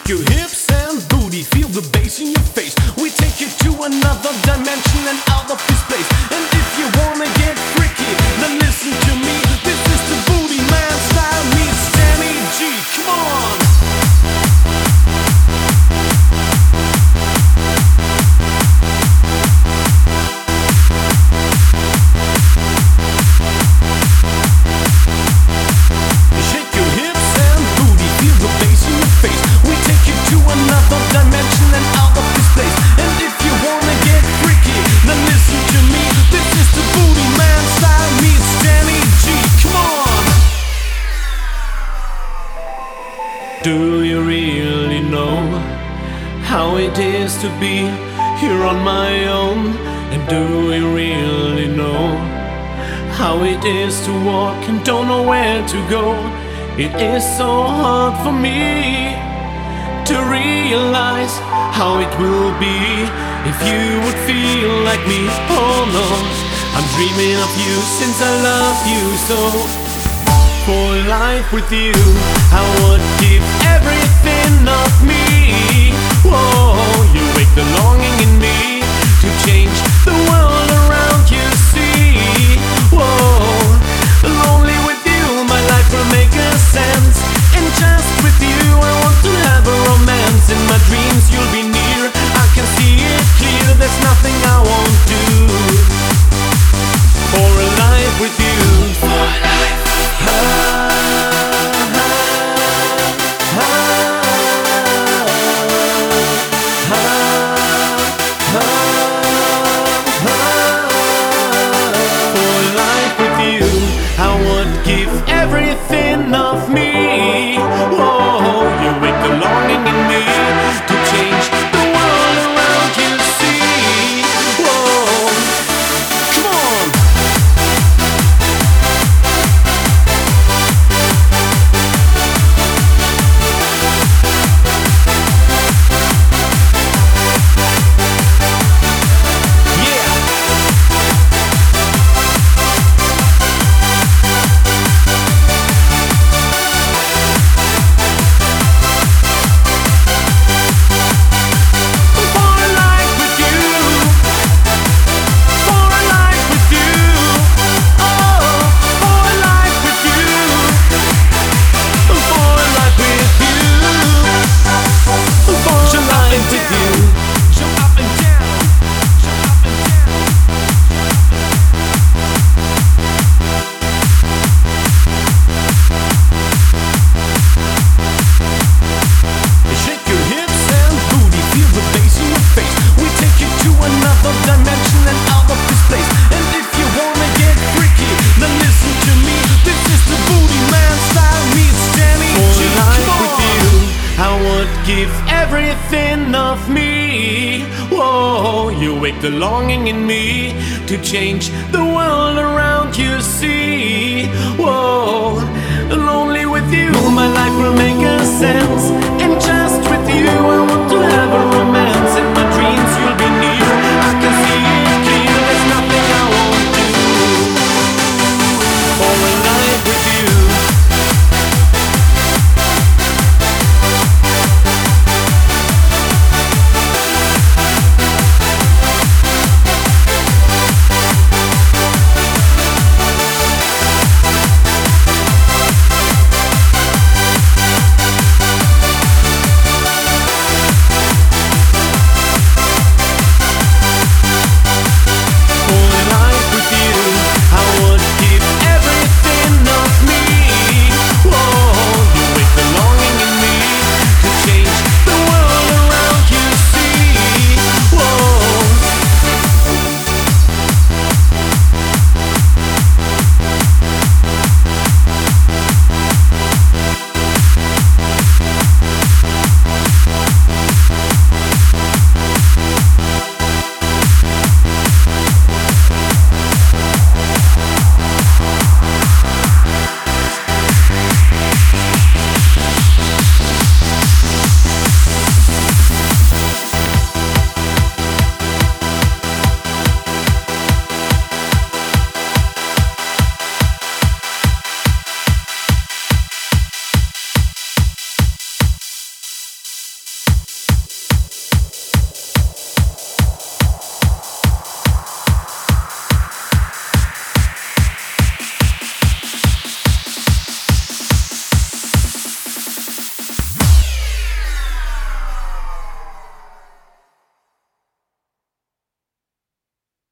Shake your hips and booty, feel the bass in your face. We take you to another dimension and out of this place. And if you wanna get freaky, then listen to me. This is the Booty Man style meets Danny G. Come on! Shake your hips and booty, feel the bass in your face. We take you to another dimension and out of this place. And if you wanna get freaky, then listen to me. This is the Booty Man style meets Danny G. Come on! Do you really know how it is to be here on my own? And do you really know how it is to walk and don't know where to go? It is so hard for me to realize how it will be if you would feel like me. Oh no, I'm dreaming of you since I love you so. For life with you, I would give everything of me. Whoa, you wake the longing in me to change the world around you, see. Whoa, lonely with you, my life will make a sense. And just with you, I want to have a romance. In my dreams, you'll be near, I can see it clear. There's nothing I won't do for a life with you. For a life. Everything of me. Whoa, you wake the longing in me to change the world around you, see. Whoa, come on. Give everything of me. Whoa, you wake the longing in me to change the world around you, see. Whoa, lonely with you, my life will make a sense. And just with you, I